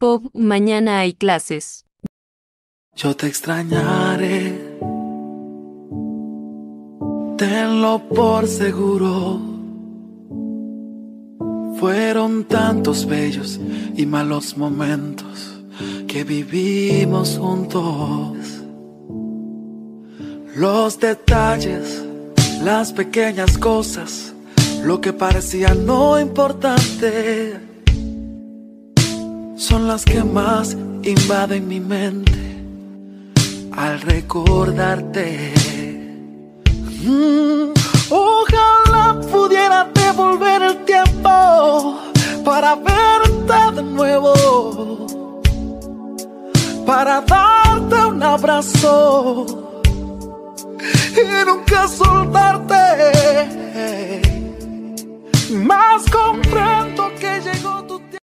Pop, mañana hay clases. Yo te extrañaré, tenlo por seguro. Fueron tantos bellos y malos momentos que vivimos juntos. Los detalles, las pequeñas cosas, lo que parecía no importante, son las que más invaden mi mente al recordarte. Ojalá pudiera devolver el tiempo para verte de nuevo, para darte un abrazo y nunca soltarte. Más comprendo que llegó tu tiempo.